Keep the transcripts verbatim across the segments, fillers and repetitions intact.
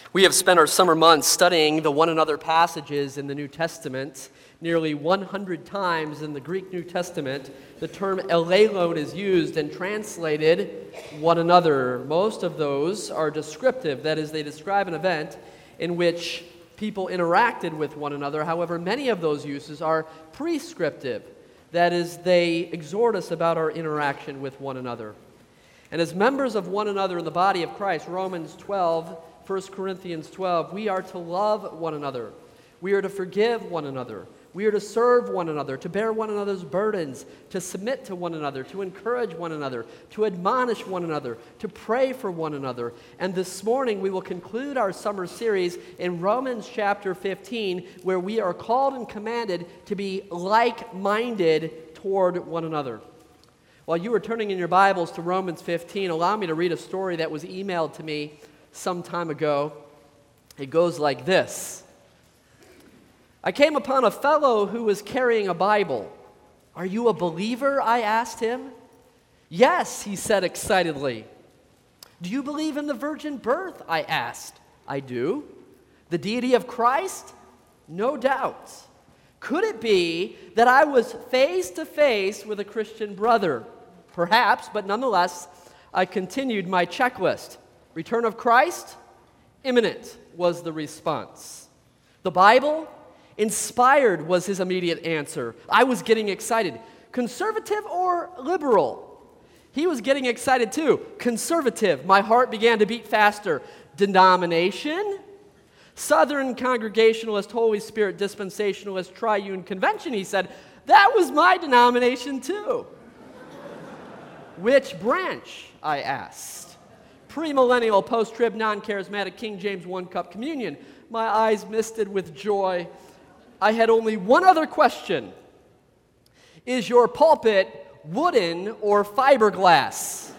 We have spent our summer months studying the one another passages in the New Testament. Nearly one hundred times in the Greek New Testament, the term elelon is used and translated one another. Most of those are descriptive, that is, they describe an event in which people interacted with one another. However, many of those uses are prescriptive, that is, they exhort us about our interaction with one another. And as members of one another in the body of Christ, Romans twelve, First Corinthians twelve, we are to love one another. We are to forgive one another. We are to serve one another, to bear one another's burdens, to submit to one another, to encourage one another, to admonish one another, to pray for one another. And this morning we will conclude our summer series in Romans chapter fifteen, where we are called and commanded to be like-minded toward one another. While you were turning in your Bibles to Romans fifteen, allow me to read a story that was emailed to me some time ago. It goes like this. I came upon a fellow who was carrying a Bible. "Are you a believer?" I asked him. "Yes," he said excitedly. "Do you believe in the virgin birth?" I asked. "I do." "The deity of Christ?" "No doubt." Could it be that I was face to face with a Christian brother? Perhaps, but nonetheless, I continued my checklist. Return of Christ? Imminent, was the response. The Bible? Inspired, was his immediate answer. I was getting excited. Conservative or liberal? He was getting excited too. Conservative. My heart began to beat faster. Denomination? Southern Congregationalist, Holy Spirit Dispensationalist, Triune Convention, he said. That was my denomination too. Which branch? I asked. Premillennial, post-trib, non-charismatic, King James One Cup Communion. My eyes misted with joy. I had only one other question. Is your pulpit wooden or fiberglass?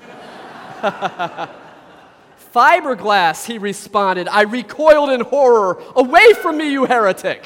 Fiberglass, he responded. I recoiled in horror. Away from me, you heretic.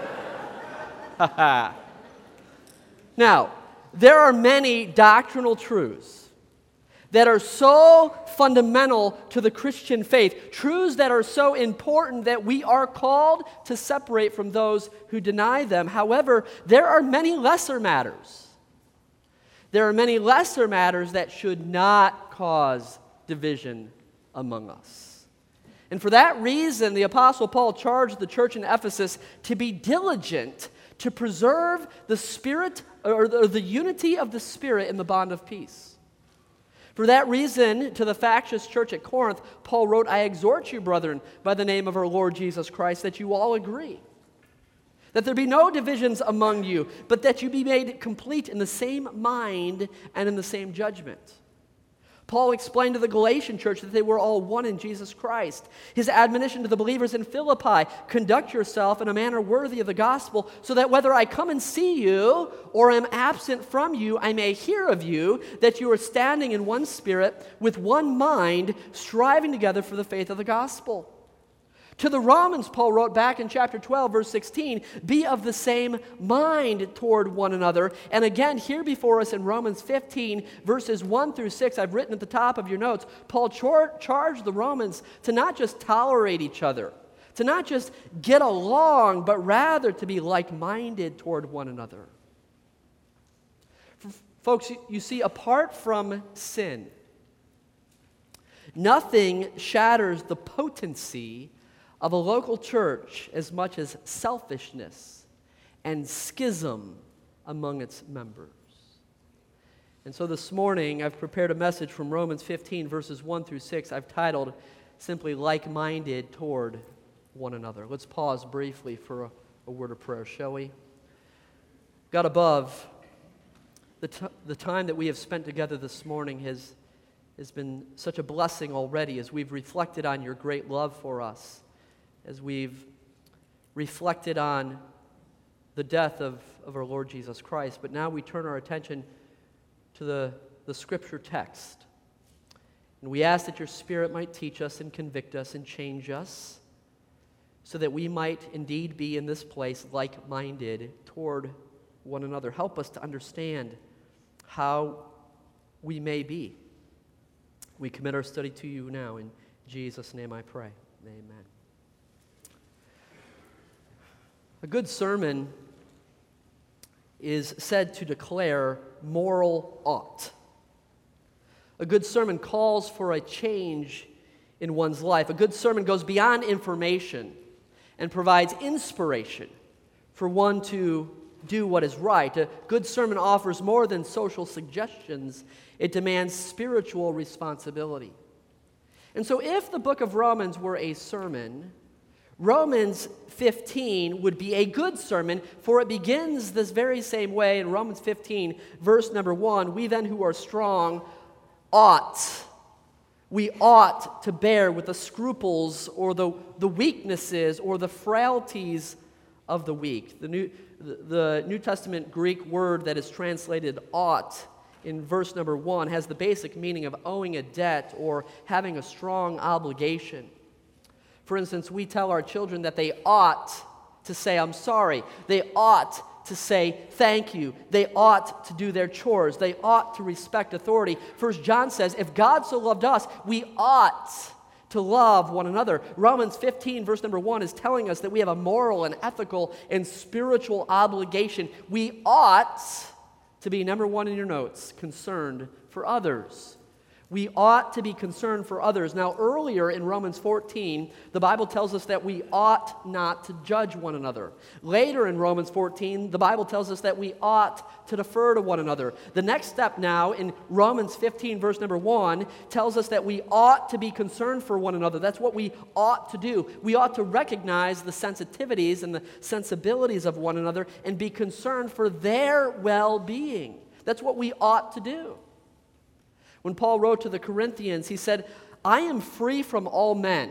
Now, there are many doctrinal truths that are so fundamental to the Christian faith, truths that are so important that we are called to separate from those who deny them. However, there are many lesser matters. There are many lesser matters that should not cause division among us. And for that reason, the Apostle Paul charged the church in Ephesus to be diligent to preserve the spirit or the, or the unity of the Spirit in the bond of peace. For that reason, to the factious church at Corinth, Paul wrote, I exhort you, brethren, by the name of our Lord Jesus Christ, that you all agree, that there be no divisions among you, but that you be made complete in the same mind and in the same judgment. Paul explained to the Galatian church that they were all one in Jesus Christ. His admonition to the believers in Philippi, conduct yourself in a manner worthy of the gospel, so that whether I come and see you or am absent from you, I may hear of you, that you are standing in one spirit, with one mind, striving together for the faith of the gospel. To the Romans, Paul wrote back in chapter twelve, verse sixteen, be of the same mind toward one another. And again, here before us in Romans fifteen, verses one through six, I've written at the top of your notes, Paul char- charged the Romans to not just tolerate each other, to not just get along, but rather to be like-minded toward one another. F- folks, you see, apart from sin, nothing shatters the potency of a local church as much as selfishness and schism among its members. And so this morning, I've prepared a message from Romans fifteen, verses one through six. I've titled simply, Like-Minded Toward One Another. Let's pause briefly for a, a word of prayer, shall we? God above, the, t- the time that we have spent together this morning has, has been such a blessing already as we've reflected on your great love for us, as we've reflected on the death of, of our Lord Jesus Christ. But now we turn our attention to the, the Scripture text. And we ask that your Spirit might teach us and convict us and change us, so that we might indeed be in this place like-minded toward one another. Help us to understand how we may be. We commit our study to you now. In Jesus' name I pray. Amen. A good sermon is said to declare moral ought. A good sermon calls for a change in one's life. A good sermon goes beyond information and provides inspiration for one to do what is right. A good sermon offers more than social suggestions. It demands spiritual responsibility. And so if the book of Romans were a sermon, Romans fifteen would be a good sermon, for it begins this very same way in Romans fifteen, verse number one. We then who are strong ought, we ought to bear with the scruples or the, the weaknesses or the frailties of the weak. The New, the New Testament Greek word that is translated ought in verse number one has the basic meaning of owing a debt or having a strong obligation. For instance, we tell our children that they ought to say, I'm sorry. They ought to say thank you. They ought to do their chores. They ought to respect authority. First John says, if God so loved us, we ought to love one another. Romans fifteen, verse number one, is telling us that we have a moral and ethical and spiritual obligation. We ought to be, number one in your notes, concerned for others. We ought to be concerned for others. Now, earlier in Romans fourteen, the Bible tells us that we ought not to judge one another. Later in Romans fourteen, the Bible tells us that we ought to defer to one another. The next step now in Romans fifteen, verse number one, tells us that we ought to be concerned for one another. That's what we ought to do. We ought to recognize the sensitivities and the sensibilities of one another and be concerned for their well-being. That's what we ought to do. When Paul wrote to the Corinthians, he said, I am free from all men.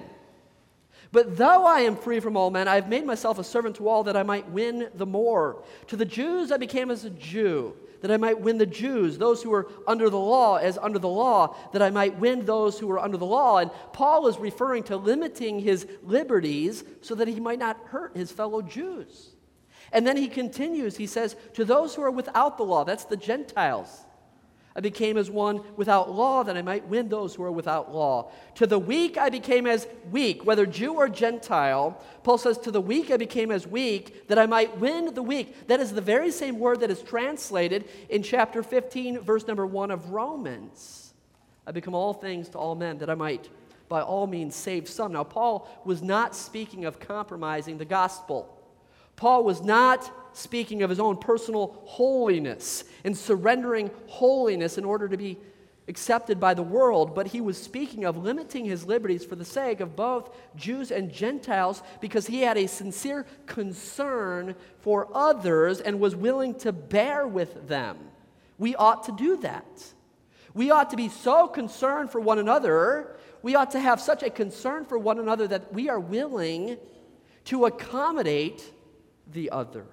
But though I am free from all men, I have made myself a servant to all that I might win the more. To the Jews I became as a Jew, that I might win the Jews, those who were under the law as under the law, that I might win those who were under the law. And Paul is referring to limiting his liberties so that he might not hurt his fellow Jews. And then he continues, he says, to those who are without the law, that's the Gentiles, I became as one without law, that I might win those who are without law. To the weak I became as weak, whether Jew or Gentile. Paul says, to the weak I became as weak, that I might win the weak. That is the very same word that is translated in chapter fifteen, verse number one of Romans. I become all things to all men, that I might by all means save some. Now, Paul was not speaking of compromising the gospel. Paul was not speaking of his own personal holiness and surrendering holiness in order to be accepted by the world, but he was speaking of limiting his liberties for the sake of both Jews and Gentiles because he had a sincere concern for others and was willing to bear with them. We ought to do that. We ought to be so concerned for one another, we ought to have such a concern for one another that we are willing to accommodate the other.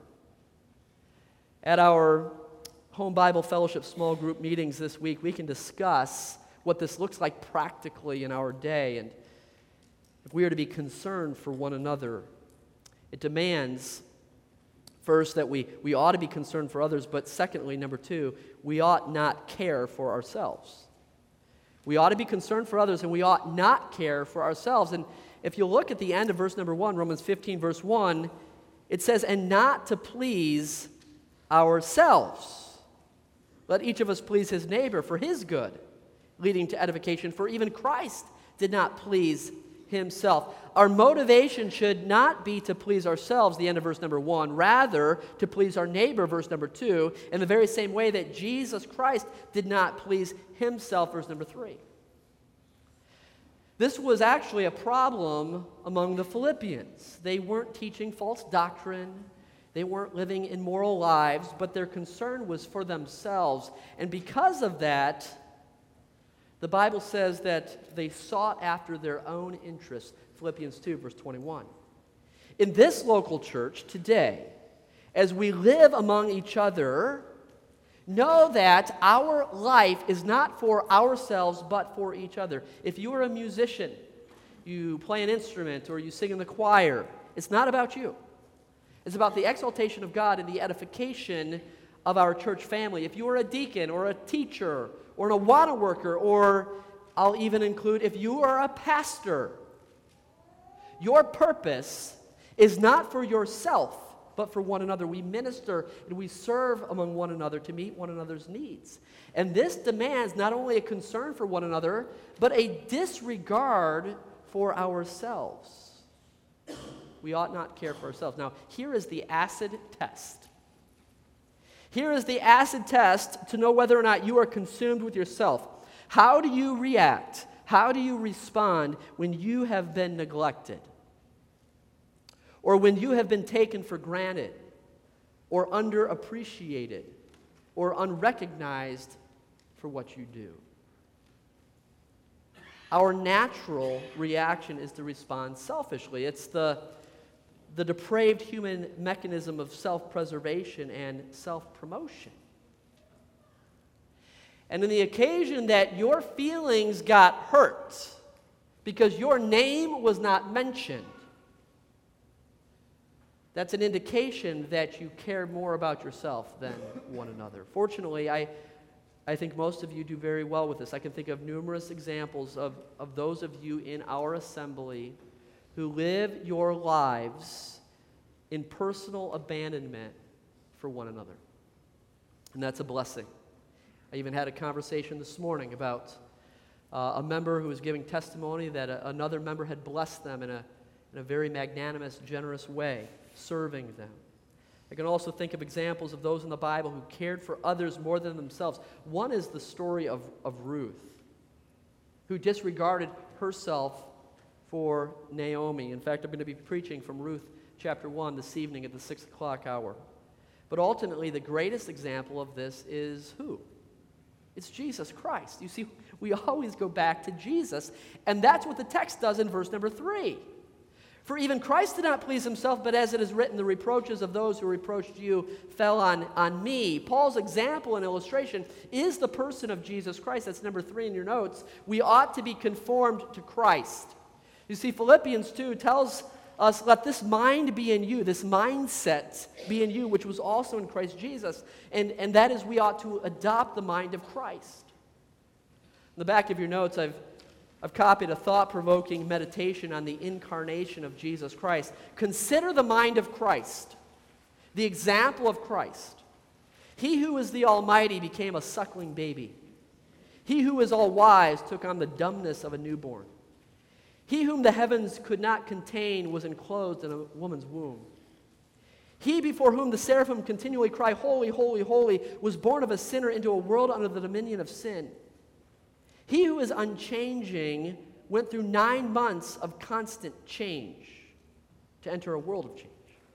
At our Home Bible Fellowship small group meetings this week, we can discuss what this looks like practically in our day. And if we are to be concerned for one another, it demands, first, that we, we ought to be concerned for others, but secondly, number two, we ought not care for ourselves. We ought to be concerned for others, and we ought not care for ourselves. And if you look at the end of verse number one, Romans fifteen, verse one, it says, and not to please ourselves. Let each of us please his neighbor for his good, leading to edification, for even Christ did not please himself. Our motivation should not be to please ourselves, the end of verse number one, rather to please our neighbor, verse number two, in the very same way that Jesus Christ did not please himself, verse number three. This was actually a problem among the Philippians. They weren't teaching false doctrine. They weren't living immoral lives, but their concern was for themselves. And because of that, the Bible says that they sought after their own interests. Philippians two, verse twenty-one. In this local church today, as we live among each other, know that our life is not for ourselves, but for each other. If you are a musician, you play an instrument, or you sing in the choir, it's not about you. It's about the exaltation of God and the edification of our church family. If you are a deacon or a teacher or an Awana worker, or I'll even include if you are a pastor, your purpose is not for yourself, but for one another. We minister and we serve among one another to meet one another's needs. And this demands not only a concern for one another, but a disregard for ourselves. We ought not care for ourselves. Now, here is the acid test. Here is the acid test to know whether or not you are consumed with yourself. How do you react? How do you respond when you have been neglected? Or when you have been taken for granted, or underappreciated, or unrecognized for what you do? Our natural reaction is to respond selfishly. It's the, the depraved human mechanism of self-preservation and self-promotion. And in the occasion that your feelings got hurt because your name was not mentioned, that's an indication that you care more about yourself than one another. Fortunately, I, I think most of you do very well with this. I can think of numerous examples of, of those of you in our assembly who live your lives in personal abandonment for one another. And that's a blessing. I even had a conversation this morning about uh, a member who was giving testimony that a, another member had blessed them in a, in a very magnanimous, generous way, serving them. I can also think of examples of those in the Bible who cared for others more than themselves. One is the story of, of Ruth, who disregarded herself for Naomi. In fact, I'm going to be preaching from Ruth chapter one this evening at the six o'clock hour. But ultimately, the greatest example of this is who? It's Jesus Christ. You see, we always go back to Jesus, and that's what the text does in verse number three. For even Christ did not please himself, but as it is written, the reproaches of those who reproached you fell on, on me. Paul's example and illustration is the person of Jesus Christ. That's number three in your notes. We ought to be conformed to Christ. You see, Philippians two tells us, let this mind be in you, this mindset be in you, which was also in Christ Jesus. And, and that is, we ought to adopt the mind of Christ. In the back of your notes, I've I've copied a thought-provoking meditation on the incarnation of Jesus Christ. Consider the mind of Christ, the example of Christ. He who is the Almighty became a suckling baby. He who is all-wise took on the dumbness of a newborn. He whom the heavens could not contain was enclosed in a woman's womb. He before whom the seraphim continually cry, holy, holy, holy, was born of a sinner into a world under the dominion of sin. He who is unchanging went through nine months of constant change to enter a world of change.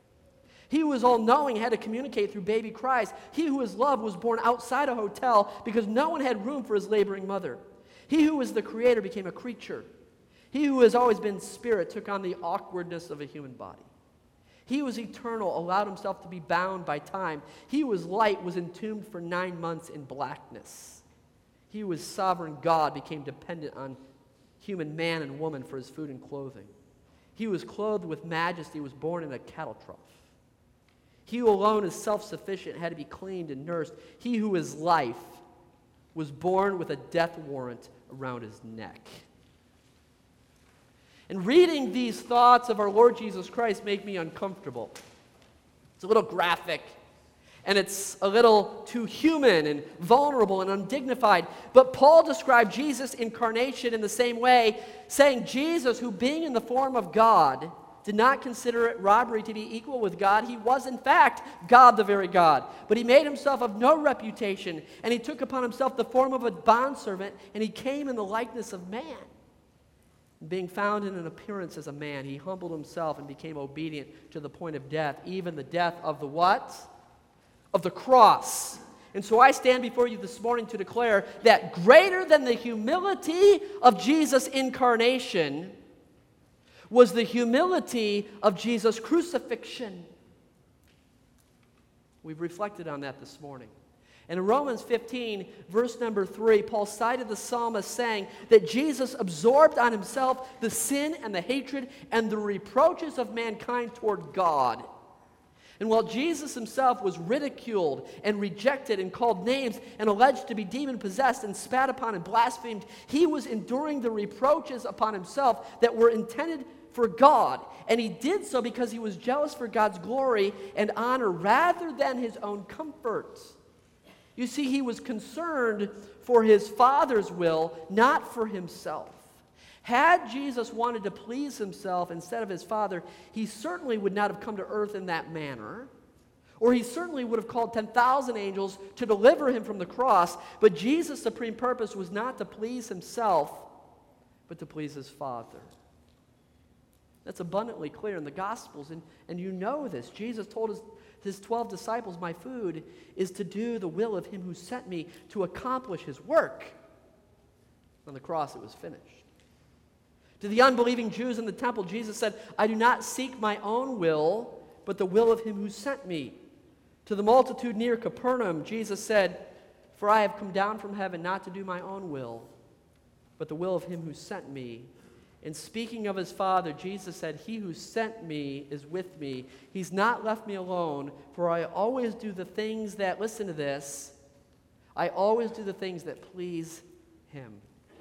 He who is all-knowing had to communicate through baby cries. He who is love was born outside a hotel because no one had room for his laboring mother. He who was the creator became a creature. He who has always been spirit took on the awkwardness of a human body. He who was eternal allowed himself to be bound by time. He who was light was entombed for nine months in blackness. He who was sovereign God became dependent on human man and woman for his food and clothing. He who was clothed with majesty was born in a cattle trough. He who alone is self-sufficient had to be cleaned and nursed. He who is life was born with a death warrant around his neck. And reading these thoughts of our Lord Jesus Christ make me uncomfortable. It's a little graphic. And it's a little too human and vulnerable and undignified. But Paul described Jesus' incarnation in the same way, saying Jesus, who being in the form of God, did not consider it robbery to be equal with God. He was, in fact, God, the very God. But he made himself of no reputation, and he took upon himself the form of a bondservant, and he came in the likeness of man. Being found in an appearance as a man, he humbled himself and became obedient to the point of death, even the death of the what? Of the cross. And so I stand before you this morning to declare that greater than the humility of Jesus' incarnation was the humility of Jesus' crucifixion. We've reflected on that this morning. And in Romans fifteen, verse number three, Paul cited the psalmist saying that Jesus absorbed on himself the sin and the hatred and the reproaches of mankind toward God. And while Jesus himself was ridiculed and rejected and called names and alleged to be demon-possessed and spat upon and blasphemed, he was enduring the reproaches upon himself that were intended for God. And he did so because he was jealous for God's glory and honor rather than his own comfort. You see, he was concerned for his Father's will, not for himself. Had Jesus wanted to please himself instead of his Father, he certainly would not have come to earth in that manner. Or he certainly would have called ten thousand angels to deliver him from the cross. But Jesus' supreme purpose was not to please himself, but to please his Father. That's abundantly clear in the Gospels, and, and you know this. Jesus told his, his twelve disciples, my food is to do the will of him who sent me, to accomplish his work. On the cross it was finished. To the unbelieving Jews in the temple, Jesus said, I do not seek my own will, but the will of him who sent me. To the multitude near Capernaum, Jesus said, for I have come down from heaven not to do my own will, but the will of him who sent me. And speaking of his Father, Jesus said, he who sent me is with me. He's not left me alone, for I always do the things that, listen to this, I always do the things that please him.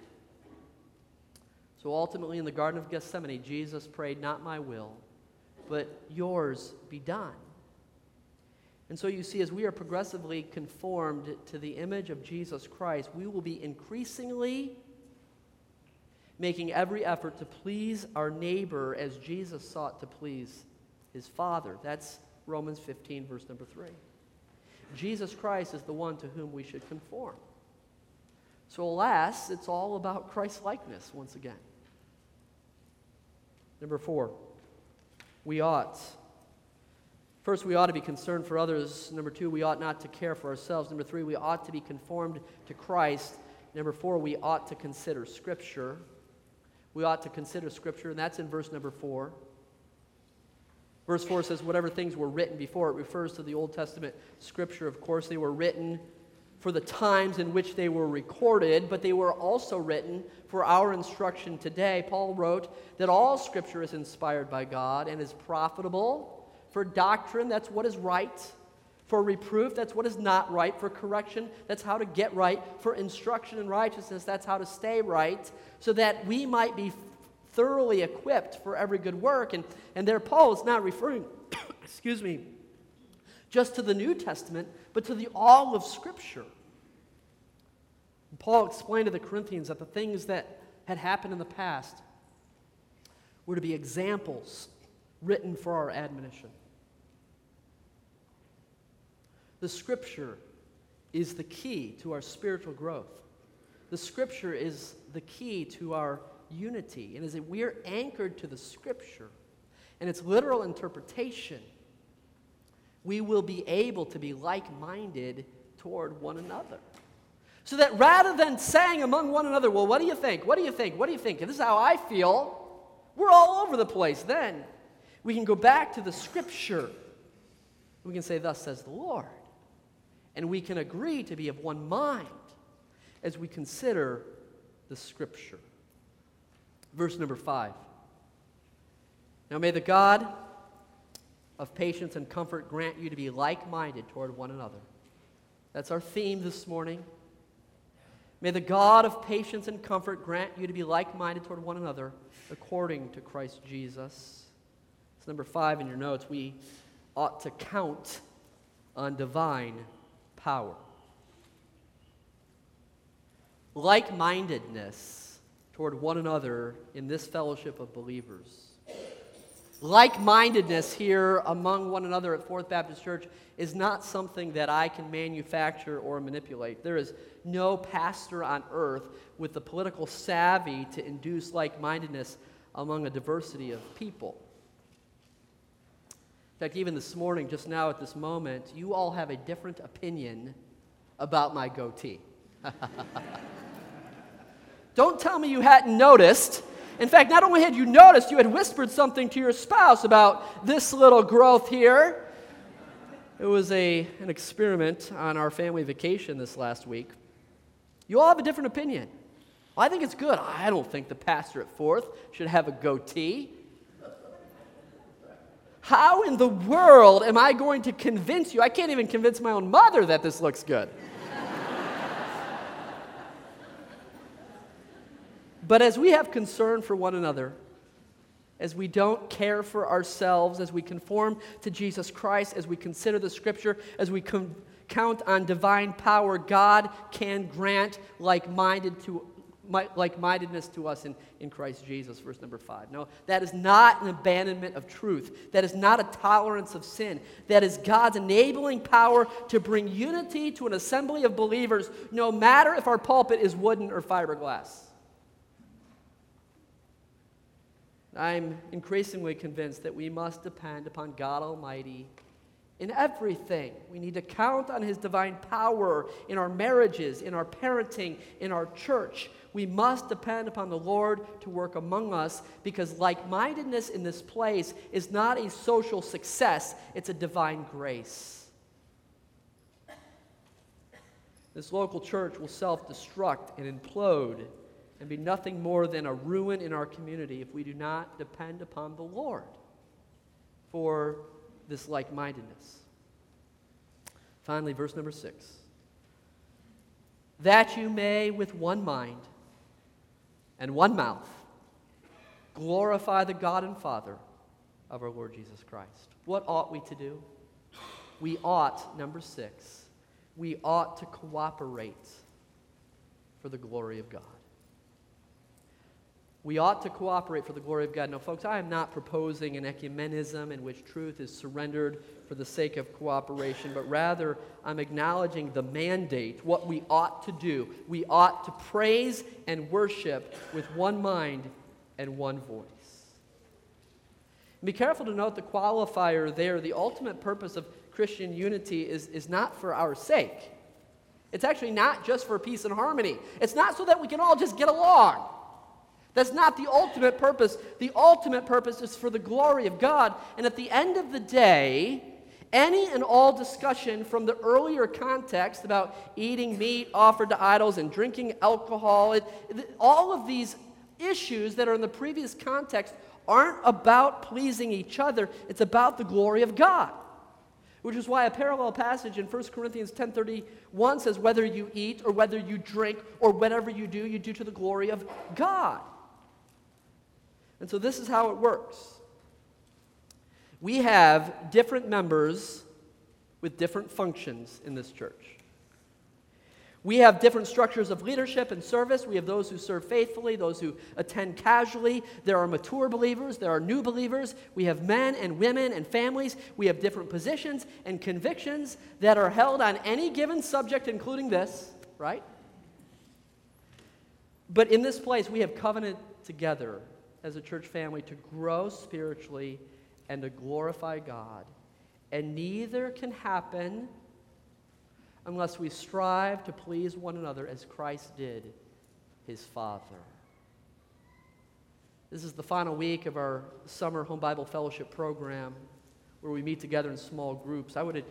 So ultimately in the Garden of Gethsemane, Jesus prayed, not my will, but yours be done. And so you see, as we are progressively conformed to the image of Jesus Christ, we will be increasingly making every effort to please our neighbor as Jesus sought to please his Father. That's Romans fifteen, verse number three. Jesus Christ is the one to whom we should conform. So alas, it's all about Christ-likeness once again. Number four, we ought. First, we ought to be concerned for others. Number two, we ought not to care for ourselves. Number three, we ought to be conformed to Christ. Number four, we ought to consider Scripture. We ought to consider Scripture, and that's in verse number four. Verse four says, whatever things were written before, it refers to the Old Testament Scripture. Of course, they were written for the times in which they were recorded, but they were also written for our instruction today. Paul wrote that all Scripture is inspired by God and is profitable for doctrine, that's what is right. For reproof, that's what is not right. For correction, that's how to get right. For instruction in righteousness, that's how to stay right, so that we might be thoroughly equipped for every good work. And, and there Paul is not referring, excuse me, just to the New Testament, but to the all of Scripture. And Paul explained to the Corinthians that the things that had happened in the past were to be examples written for our admonition. The Scripture is the key to our spiritual growth. The Scripture is the key to our unity. And as we are anchored to the Scripture and its literal interpretation, we will be able to be like-minded toward one another. So that rather than saying among one another, well, what do you think? What do you think? What do you think? This is how I feel. We're all over the place then. We can go back to the Scripture. We can say, thus says the Lord. And we can agree to be of one mind as we consider the Scripture. Verse number five. Now may the God of patience and comfort grant you to be like-minded toward one another. That's our theme this morning. May the God of patience and comfort grant you to be like-minded toward one another according to Christ Jesus. It's number five in your notes. We ought to count on divine power. Like-mindedness toward one another in this fellowship of believers. Like-mindedness here among one another at Fourth Baptist Church is not something that I can manufacture or manipulate. There is no pastor on earth with the political savvy to induce like-mindedness among a diversity of people. In fact, even this morning, just now at this moment, you all have a different opinion about my goatee. Don't tell me you hadn't noticed. In fact, not only had you noticed, you had whispered something to your spouse about this little growth here. It was a, an experiment on our family vacation this last week. You all have a different opinion. Well, I think it's good. I don't think the pastor at Fourth should have a goatee. How in the world am I going to convince you? I can't even convince my own mother that this looks good. But as we have concern for one another, as we don't care for ourselves, as we conform to Jesus Christ, as we consider the Scripture, as we com- count on divine power, God can grant like-minded to like-mindedness to us in, in Christ Jesus, verse number five. No, that is not an abandonment of truth. That is not a tolerance of sin. That is God's enabling power to bring unity to an assembly of believers, no matter if our pulpit is wooden or fiberglass. I'm increasingly convinced that we must depend upon God Almighty in everything. We need to count on His divine power in our marriages, in our parenting, in our church. We must depend upon the Lord to work among us, because like-mindedness in this place is not a social success, it's a divine grace. This local church will self-destruct and implode and be nothing more than a ruin in our community if we do not depend upon the Lord for this like-mindedness. Finally, verse number six. That you may with one mind and one mouth glorify the God and Father of our Lord Jesus Christ. What ought we to do? We ought, number six, we ought to cooperate for the glory of God. We ought to cooperate for the glory of God. Now, folks, I am not proposing an ecumenism in which truth is surrendered for the sake of cooperation, but rather I'm acknowledging the mandate, what we ought to do. We ought to praise and worship with one mind and one voice. And be careful to note the qualifier there. The ultimate purpose of Christian unity is, is not for our sake. It's actually not just for peace and harmony. It's not so that we can all just get along. That's not the ultimate purpose. The ultimate purpose is for the glory of God. And at the end of the day, any and all discussion from the earlier context about eating meat offered to idols and drinking alcohol, it, all of these issues that are in the previous context aren't about pleasing each other. It's about the glory of God. Which is why a parallel passage in First Corinthians ten thirty-one says, whether you eat or whether you drink or whatever you do, you do to the glory of God. And so this is how it works. We have different members with different functions in this church. We have different structures of leadership and service. We have those who serve faithfully, those who attend casually. There are mature believers. There are new believers. We have men and women and families. We have different positions and convictions that are held on any given subject, including this, right? But in this place, we have covenanted together as a church family to grow spiritually and to glorify God. And neither can happen unless we strive to please one another as Christ did His Father. This is the final week of our summer Home Bible Fellowship program, where we meet together in small groups. I would,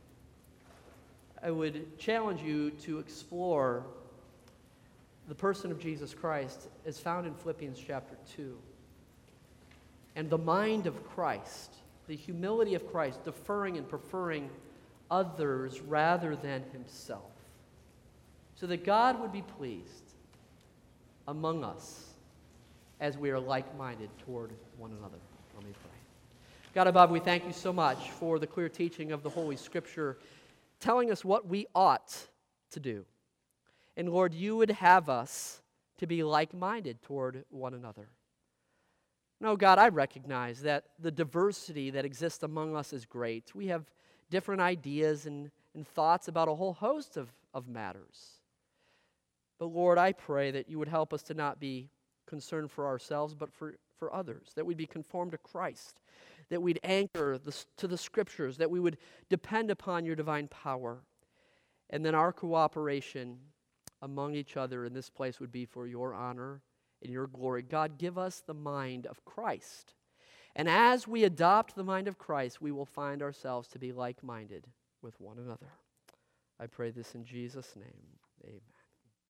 I would challenge you to explore the person of Jesus Christ as found in Philippians chapter two. And the mind of Christ, the humility of Christ, deferring and preferring others rather than Himself, so that God would be pleased among us as we are like-minded toward one another. Let me pray. God above, we thank You so much for the clear teaching of the Holy Scripture, telling us what we ought to do. And Lord, You would have us to be like-minded toward one another. No, God, I recognize that the diversity that exists among us is great. We have different ideas and, and thoughts about a whole host of, of matters. But Lord, I pray that You would help us to not be concerned for ourselves, but for, for others, that we'd be conformed to Christ, that we'd anchor the, to the Scriptures, that we would depend upon Your divine power, and then our cooperation among each other in this place would be for Your honor and Your glory. God, give us the mind of Christ. And as we adopt the mind of Christ, we will find ourselves to be like-minded with one another. I pray this in Jesus' name. Amen.